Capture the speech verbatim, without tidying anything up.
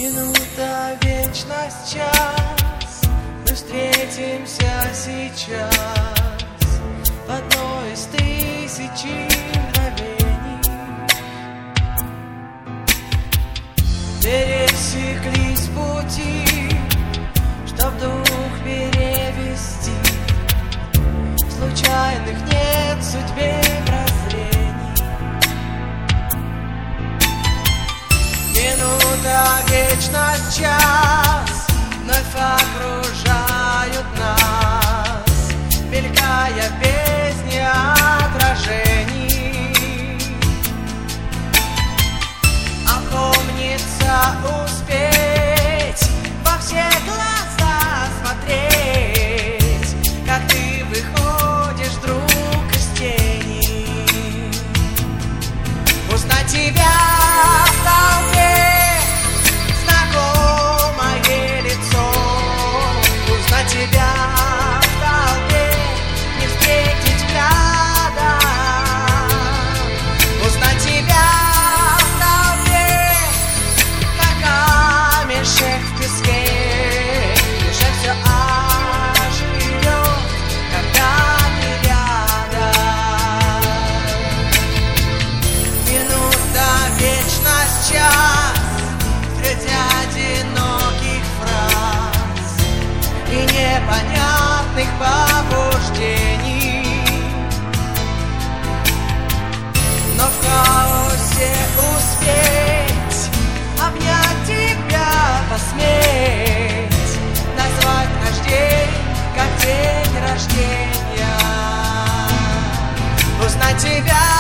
Минута, вечность, час. Мы встретимся сейчас в одной из тысячи мгновений. Пересеклись пути, чтоб дух перевести. Случайных нет в судьбе прозрений. Минута, вечность, час вновь окружают нас, мелькая в бездне отражений. Опомниться успеть, во все глаза смотреть, как ты выходишь вдруг из тени. Узнать тебя в толпе, знакомое лицо. Узнать тебя в толпе, не встретить взгляда. Узнать тебя в толпе, как камешек в песке. Уже все оживет, когда ты рядом. Минута, вечность, час среди одиноких фраз и непонятных побуждений. Но в хаосе успеть обнять тебя, посметь назвать наш день как день рождения. Узнать тебя